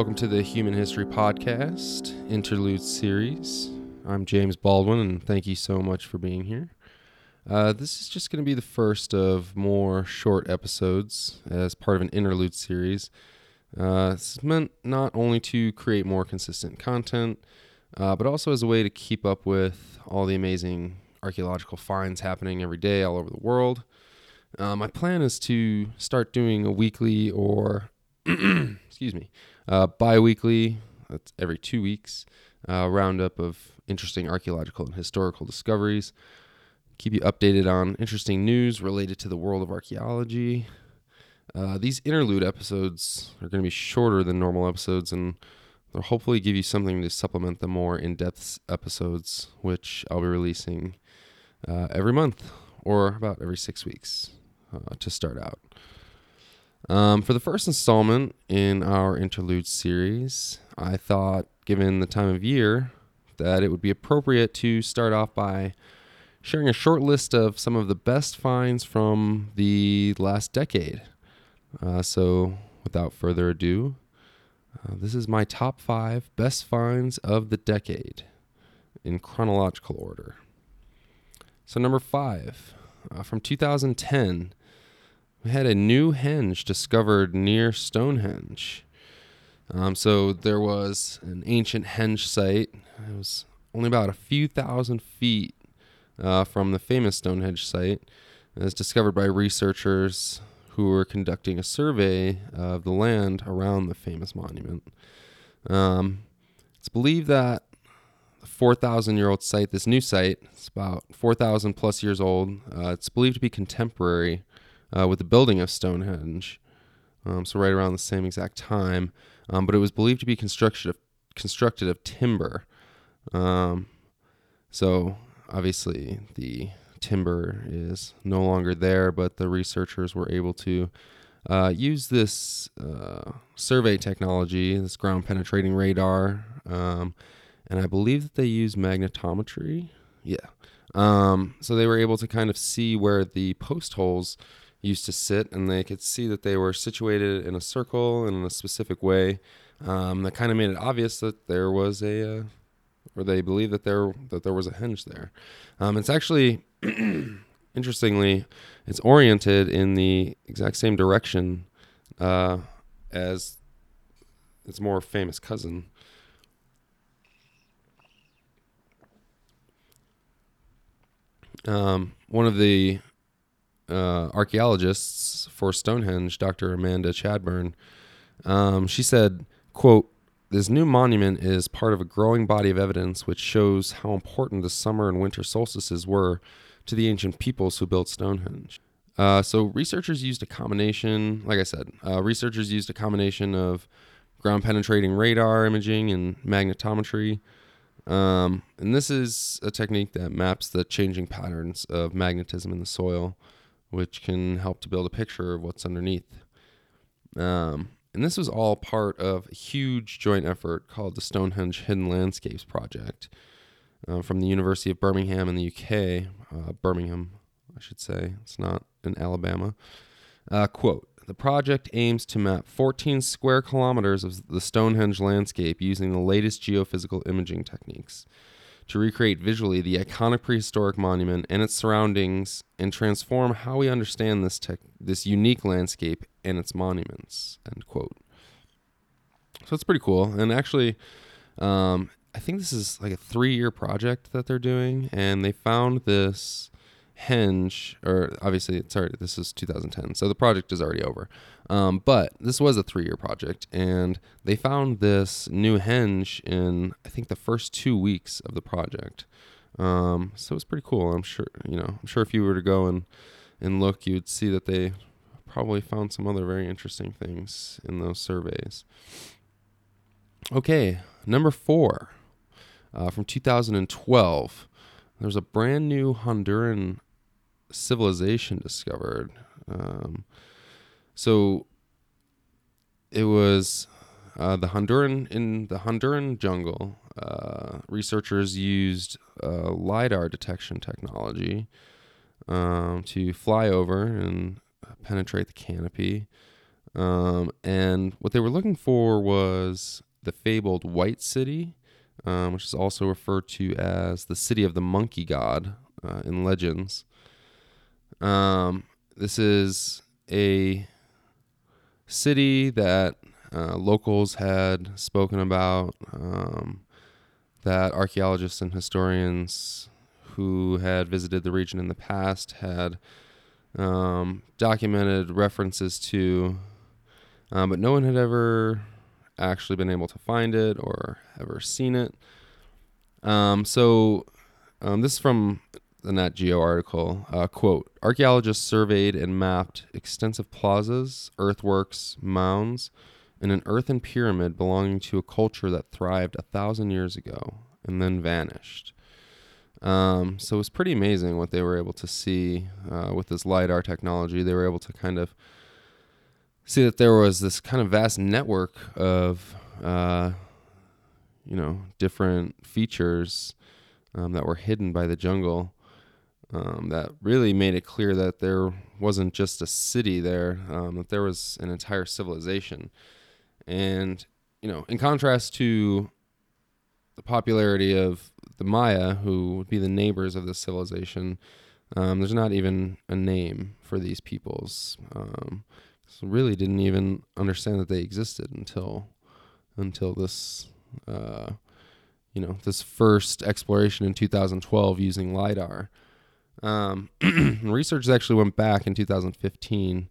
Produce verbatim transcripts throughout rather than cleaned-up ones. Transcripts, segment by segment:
Welcome to the Human History Podcast Interlude Series. I'm James Baldwin, and thank you so much for being here. Uh, this is just going to be the first of more short episodes as part of an interlude series. Uh, this is meant not only to create more consistent content, uh, but also as a way to keep up with all the amazing archaeological finds happening every day all over the world. Uh, my plan is to start doing a weekly or, excuse me, uh, bi-weekly, that's every two weeks, uh, roundup of interesting archaeological and historical discoveries. Keep you updated on interesting news related to the world of archaeology. Uh, these interlude episodes are going to be shorter than normal episodes, and they'll hopefully give you something to supplement the more in-depth episodes, which I'll be releasing uh, every month or about every six weeks uh, to start out. Um, for the first installment in our interlude series, I thought, given the time of year, that it would be appropriate to start off by sharing a short list of some of the best finds from the last decade. Uh, so, without further ado, uh, this is my top five best finds of the decade in chronological order. So, number five, uh, from two thousand ten, we had a new henge discovered near Stonehenge. Um, so there was an ancient henge site. It was only about a few thousand feet uh, from the famous Stonehenge site. It was discovered by researchers who were conducting a survey of the land around the famous monument. Um, it's believed that the four thousand year old site, this new site, it's about four thousand plus years old. Uh, it's believed to be contemporary Uh, with the building of Stonehenge, um, so right around the same exact time. Um, but it was believed to be constructed of, constructed of timber. Um, so obviously the timber is no longer there, but the researchers were able to uh, use this uh, survey technology, this ground-penetrating radar, um, and I believe that they use magnetometry. Yeah. Um, so they were able to kind of see where the post holes used to sit, and they could see that they were situated in a circle and in a specific way. Um, that kind of made it obvious that there was a, uh, or they believed that there that there was a henge there. Um, it's actually, interestingly, it's oriented in the exact same direction uh, as its more famous cousin. Um, one of the Uh, archaeologists for Stonehenge, Doctor Amanda Chadburn, um, she said, quote, "This new monument is part of a growing body of evidence which shows how important the summer and winter solstices were to the ancient peoples who built Stonehenge." Uh, so researchers used a combination, like I said, uh, researchers used a combination of ground-penetrating radar imaging and magnetometry. Um, and this is a technique that maps the changing patterns of magnetism in the soil, which can help to build a picture of what's underneath. Um, and this was all part of a huge joint effort called the Stonehenge Hidden Landscapes Project uh, from the University of Birmingham in the U K. Uh, Birmingham, I should say. It's not in Alabama. Uh, quote, "The project aims to map fourteen square kilometers of the Stonehenge landscape using the latest geophysical imaging techniques to recreate visually the iconic prehistoric monument and its surroundings and transform how we understand this tech, this unique landscape and its monuments," end quote. So it's pretty cool. And actually, um, I think this is like a three-year project that they're doing, and they found this henge, or obviously, sorry, this is two thousand ten, so the project is already over. Um, but this was a three-year project, and they found this new henge in, I think, the first two weeks of the project. Um, so it's pretty cool. I'm sure, you know, I'm sure if you were to go and, and look, you'd see that they probably found some other very interesting things in those surveys. Okay, number four, uh, from two thousand twelve, there's a brand new Honduran civilization discovered. Um, so it was uh, the Honduran in the Honduran jungle. Uh, researchers used uh, LiDAR detection technology um, to fly over and penetrate the canopy Um, and what they were looking for was the fabled White City, um, which is also referred to as the City of the Monkey God uh, in legends. Um, this is a city that uh, locals had spoken about, um, that archaeologists and historians who had visited the region in the past had um, documented references to, um, but no one had ever actually been able to find it or ever seen it. Um, so um, this is from the Nat Geo article. Uh, quote, archaeologists surveyed and mapped extensive plazas, earthworks, mounds, and an earthen pyramid belonging to a culture that thrived a thousand years ago and then vanished. Um, so it was pretty amazing what they were able to see uh, with this LiDAR technology. They were able to kind of see that there was this kind of vast network of, uh, you know, different features um, that were hidden by the jungle um, that really made it clear that there wasn't just a city there, um, that there was an entire civilization. And, you know, in contrast to the popularity of the Maya, who would be the neighbors of this civilization, um, there's not even a name for these peoples. Um, so really didn't even understand that they existed until until this, uh, you know, this first exploration in two thousand twelve using LiDAR. Um, researchers actually went back in two thousand fifteen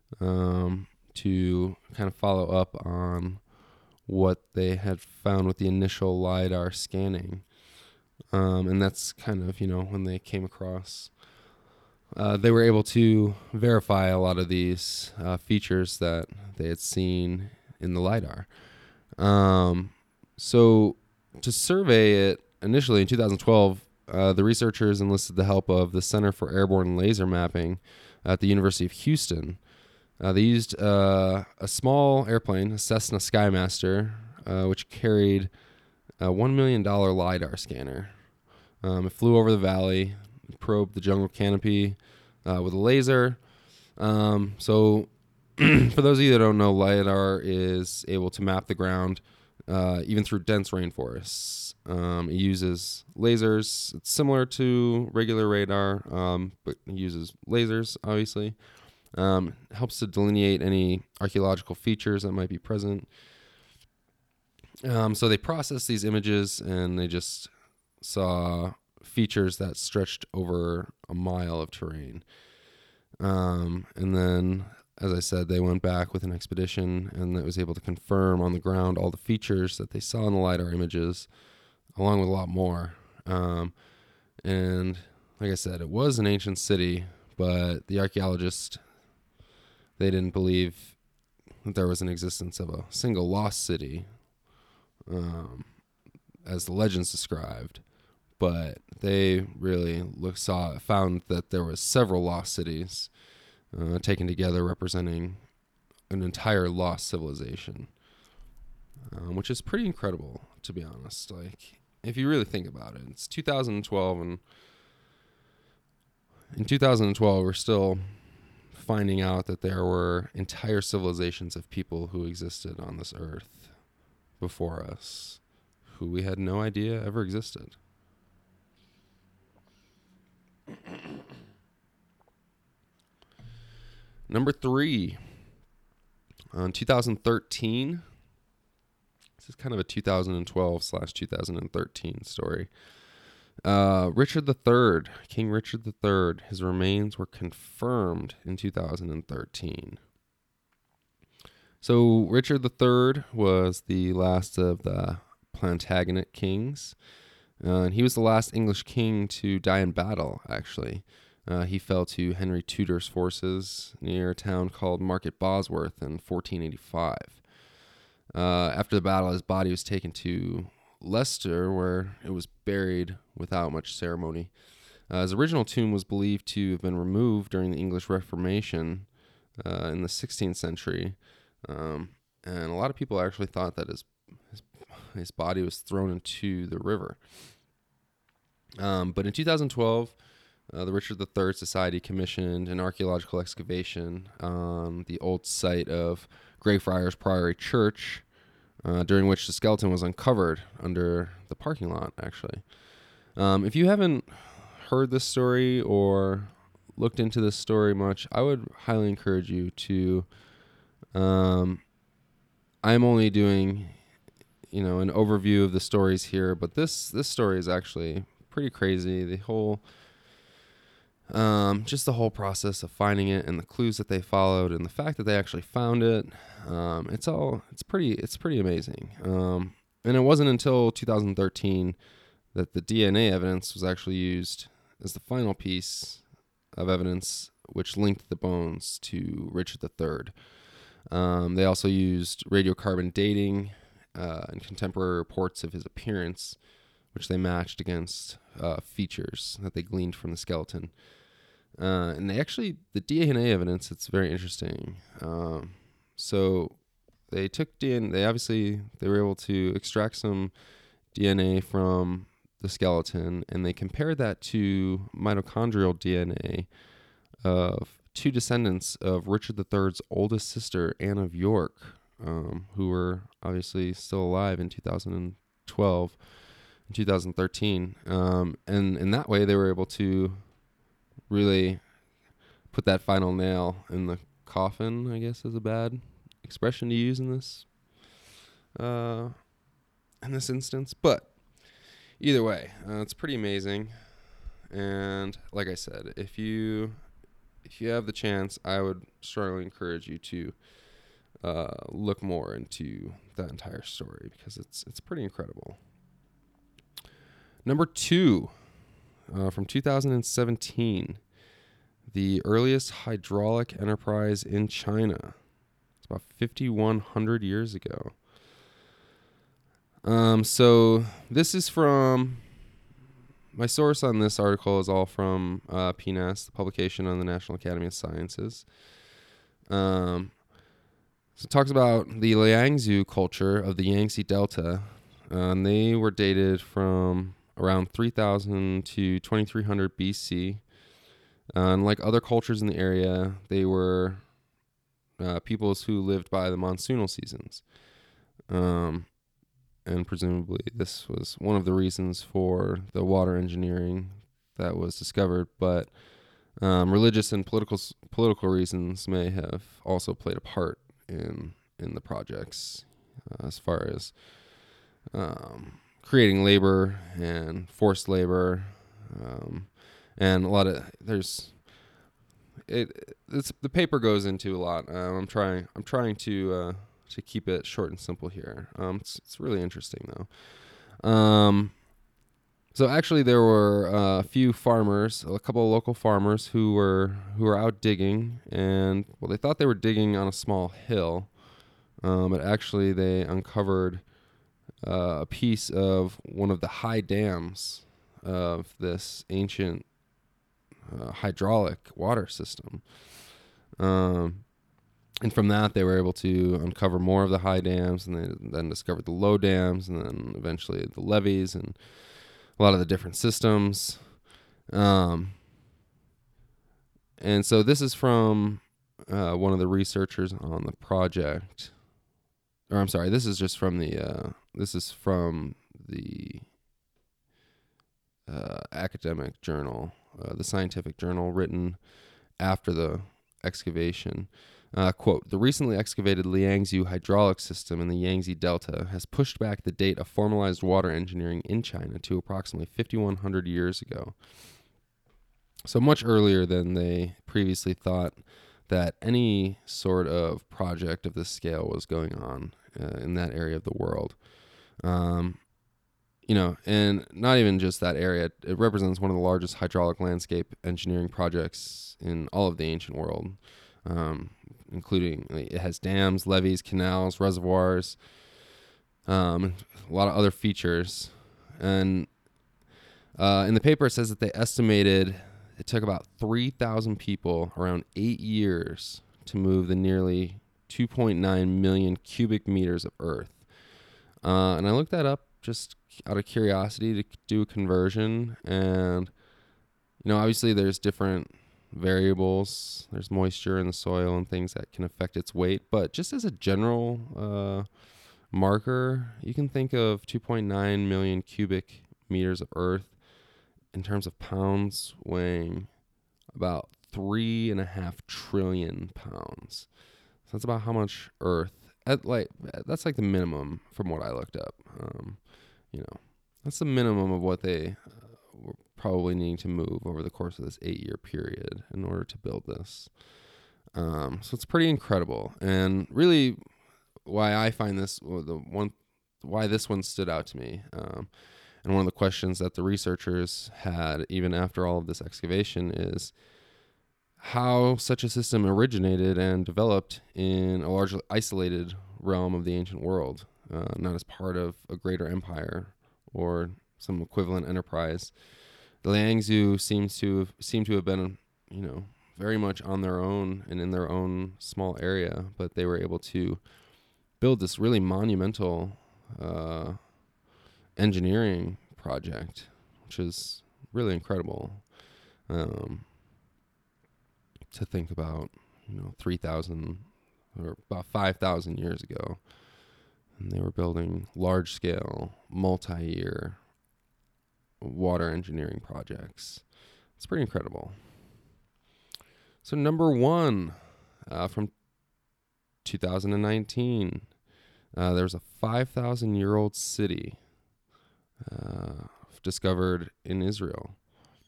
um, to kind of follow up on what they had found with the initial LiDAR scanning. Um, and that's kind of, you know, when they came across, uh, they were able to verify a lot of these uh, features that they had seen in the LiDAR. Um, so to survey it initially in two thousand twelve, uh, the researchers enlisted the help of the Center for Airborne Laser Mapping at the University of Houston. Uh, they used uh, a small airplane, a Cessna Skymaster, uh, which carried a one million dollars LiDAR scanner. Um, it flew over the valley, probed the jungle canopy uh, with a laser. Um, so for those of you that don't know, LiDAR is able to map the ground uh, even through dense rainforests. Um, it uses lasers. It's similar to regular radar, um, but it uses lasers, obviously. Um, helps to delineate any archaeological features that might be present. Um, so they processed these images and they just saw features that stretched over a mile of terrain. Um, and then, as I said, they went back with an expedition and that was able to confirm on the ground all the features that they saw in the LiDAR images, along with a lot more. Um, and like I said, it was an ancient city, but the archaeologists, they didn't believe that there was an existence of a single lost city, um, as the legends described. But they really look, saw found that there was several lost cities uh, taken together, representing an entire lost civilization, um, which is pretty incredible, to be honest. Like, if you really think about it, it's two thousand twelve, and in two thousand twelve, we're still finding out that there were entire civilizations of people who existed on this earth before us, who we had no idea ever existed. Number three, in two thousand thirteen, this is kind of a two thousand twelve slash two thousand thirteen story. Uh, Richard the Third, King Richard the Third, his remains were confirmed in two thousand thirteen. So Richard the Third was the last of the Plantagenet kings, uh, and he was the last English king to die in battle, actually. Uh, he fell to Henry Tudor's forces near a town called Market Bosworth in fourteen eighty-five. Uh, after the battle, his body was taken to Leicester, where it was buried without much ceremony. Uh, his original tomb was believed to have been removed during the English Reformation uh, in the sixteenth century, um, and a lot of people actually thought that his his, his body was thrown into the river. Um, but in two thousand twelve, uh, the Richard the Third Society commissioned an archaeological excavation on the old site of Greyfriars Priory Church, uh, during which the skeleton was uncovered under the parking lot, actually. Um, if you haven't heard this story or looked into this story much, I would highly encourage you to... Um, I'm only doing, you know, an overview of the stories here, but this this story is actually pretty crazy. The whole, um, just the whole process of finding it and the clues that they followed and the fact that they actually found it, um, it's all it's pretty it's pretty amazing. Um, and it wasn't until two thousand thirteen that the D N A evidence was actually used as the final piece of evidence which linked the bones to Richard the Third. Um, they also used radiocarbon dating uh, and contemporary reports of his appearance, which they matched against uh, features that they gleaned from the skeleton. Uh, and they actually, the D N A evidence, it's very interesting. Um, so they took D N A, they obviously, they were able to extract some D N A from the skeleton, and they compared that to mitochondrial D N A of two descendants of Richard the Third's oldest sister, Anne of York, um, who were obviously still alive in two thousand twelve and two thousand thirteen. Um, and in that way, they were able to really put that final nail in the coffin, I guess is a bad expression to use in this, uh, in this instance. But either way, uh, it's pretty amazing. And like I said, if you... If you have the chance, I would strongly encourage you to uh, look more into that entire story because it's it's pretty incredible. Number two, uh, from two thousand seventeen, the earliest hydraulic enterprise in China. It's about fifty-one hundred years ago. Um, so this is from... My source on this article is all from uh, P N A S, the publication on the National Academy of Sciences. Um, so it talks about the Liangzhu culture of the Yangtze Delta. Uh, and they were dated from around three thousand to twenty-three hundred B C. Uh, and like other cultures in the area, they were uh, peoples who lived by the monsoonal seasons. Um And presumably this was one of the reasons for the water engineering that was discovered. But um, religious and political political reasons may have also played a part in in the projects, uh, as far as um, creating labor and forced labor, um, and a lot of there's it. It's the paper goes into a lot. Um, I'm trying. I'm trying to. Uh, to keep it short and simple here. Um, it's, it's really interesting, though. Um, so actually there were uh, a few farmers, a couple of local farmers who were who were out digging, and, well, they thought they were digging on a small hill, um, but actually they uncovered uh, a piece of one of the high dams of this ancient uh, hydraulic water system. Um And from that, they were able to uncover more of the high dams, and they then discovered the low dams, and then eventually the levees and a lot of the different systems. Um, and so this is from uh, one of the researchers on the project. Or I'm sorry, this is just from the uh, this is from the uh, academic journal, uh, the scientific journal written after the excavation. Uh, quote, the recently excavated Liangzhu hydraulic system in the Yangtze Delta has pushed back the date of formalized water engineering in China to approximately fifty-one hundred years ago. So much earlier than they previously thought that any sort of project of this scale was going on uh, in that area of the world. Um, you know, and not even just that area. It represents one of the largest hydraulic landscape engineering projects in all of the ancient world. Um, including, it has dams, levees, canals, reservoirs, um, a lot of other features. And uh, in the paper, it says that they estimated it took about three thousand people around eight years to move the nearly two point nine million cubic meters of earth. Uh, and I looked that up just out of curiosity to do a conversion, and you know, obviously there's different variables. There's moisture in the soil and things that can affect its weight. But just as a general uh, marker, you can think of two point nine million cubic meters of earth in terms of pounds, weighing about three and a half trillion pounds. So that's about how much earth, at like that's like the minimum from what I looked up. Um, you know, that's the minimum of what they uh, were probably needing to move over the course of this eight-year period in order to build this. Um, so it's pretty incredible, and really, why I find this well, the one, why this one stood out to me, um, and one of the questions that the researchers had even after all of this excavation is how such a system originated and developed in a largely isolated realm of the ancient world, uh, not as part of a greater empire or some equivalent enterprise. The Liangzhu seems to have, seem to have been, you know, very much on their own and in their own small area, but they were able to build this really monumental uh, engineering project, which is really incredible. Um, to think about, you know, three thousand or about five thousand years ago. And they were building large-scale, multi-year water engineering projects. It's pretty incredible. So number one, uh, from two thousand nineteen, uh, there was a five thousand year old city uh, discovered in Israel.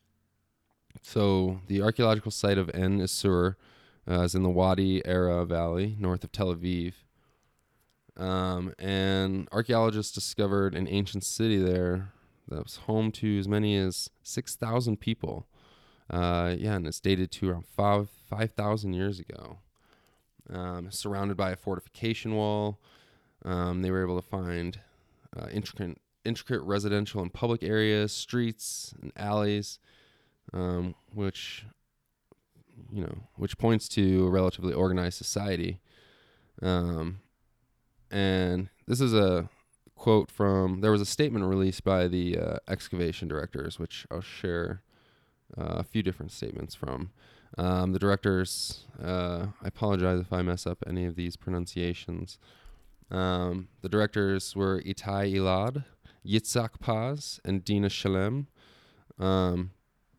So the archaeological site of En Isur uh, is in the Wadi Era Valley, north of Tel Aviv. Um, and archaeologists discovered an ancient city there that was home to as many as six thousand people. Uh, yeah, and it's dated to around five, five thousand years ago. Um, surrounded by a fortification wall. Um, they were able to find uh, intricate, intricate residential and public areas, streets, and alleys. Um, which, you know, which points to a relatively organized society. Um, and this is a quote from, there was a statement released by the uh, excavation directors, which I'll share uh, a few different statements from. Um, the directors, uh, I apologize if I mess up any of these pronunciations. Um, the directors were Itai Elad, Yitzhak Paz, and Dina Shalem. Um,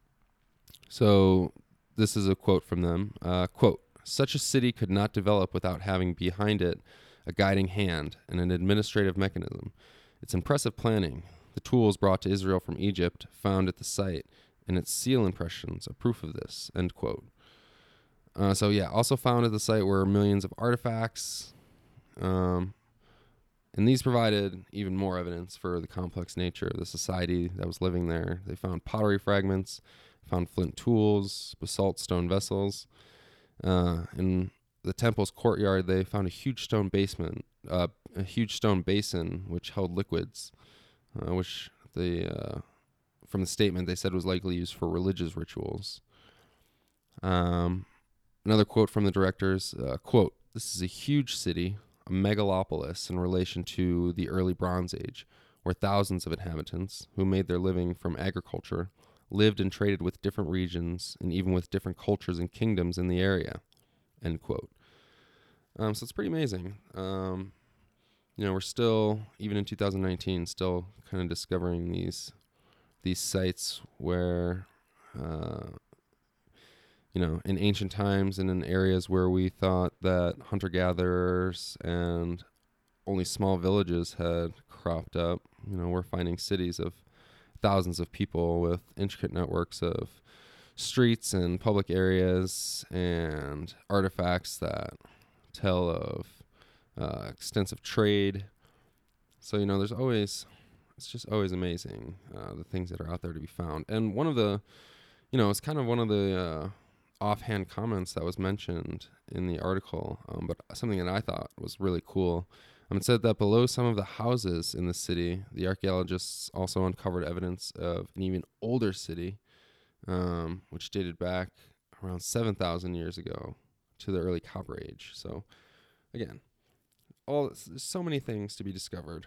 So this is a quote from them. Uh, quote, "Such a city could not develop without having behind it a guiding hand and an administrative mechanism. Its impressive planning, the tools brought to Israel from Egypt, found at the site, and its seal impressions are proof of this," end quote. Uh, so yeah, also found at the site were millions of artifacts, um, and these provided even more evidence for the complex nature of the society that was living there. They found pottery fragments, found flint tools, basalt stone vessels. Uh, in the temple's courtyard, they found a huge stone basement, uh, a huge stone basin which held liquids, uh, which they, uh, from the statement, they said was likely used for religious rituals. Um, another quote from the directors, uh, quote, "This is a huge city, a megalopolis in relation to the early Bronze Age, where thousands of inhabitants, who made their living from agriculture, lived and traded with different regions and even with different cultures and kingdoms in the area," end quote. Um, so it's pretty amazing. Um, you know, we're still, even in two thousand nineteen, still kind of discovering these these sites where, uh, you know, in ancient times and in areas where we thought that hunter-gatherers and only small villages had cropped up, you know, we're finding cities of thousands of people with intricate networks of streets and public areas and artifacts that tell of uh, extensive trade. So, you know, there's always, it's just always amazing, uh, the things that are out there to be found. And one of the, you know, it's kind of one of the uh, offhand comments that was mentioned in the article, um, but something that I thought was really cool. Um, it said that below some of the houses in the city, the archaeologists also uncovered evidence of an even older city, um, which dated back around seven thousand years ago to the early Copper Age. So, again, all there's so many things to be discovered.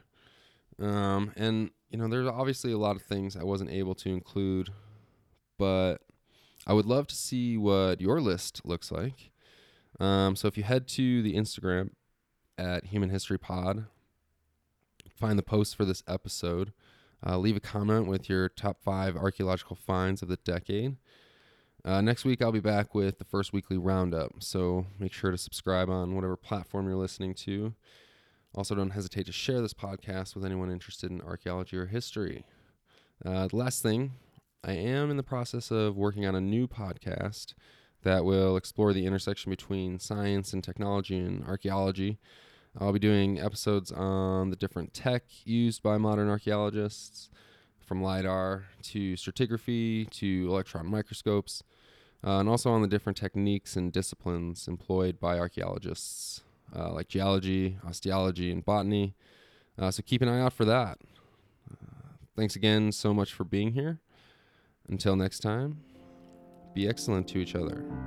Um, and, you know, there's obviously a lot of things I wasn't able to include, but I would love to see what your list looks like. Um, so if you head to the Instagram at Human History Pod, find the post for this episode, uh, leave a comment with your top five archaeological finds of the decade. Uh, next week, I'll be back with the first weekly roundup, so make sure to subscribe on whatever platform you're listening to. Also, don't hesitate to share this podcast with anyone interested in archaeology or history. Uh, the last thing, I am in the process of working on a new podcast that will explore the intersection between science and technology and archaeology. I'll be doing episodes on the different tech used by modern archaeologists, from LiDAR to stratigraphy to electron microscopes, uh, and also on the different techniques and disciplines employed by archaeologists, uh, like geology, osteology, and botany. Uh, so keep an eye out for that. Uh, thanks again so much for being here. Until next time, be excellent to each other.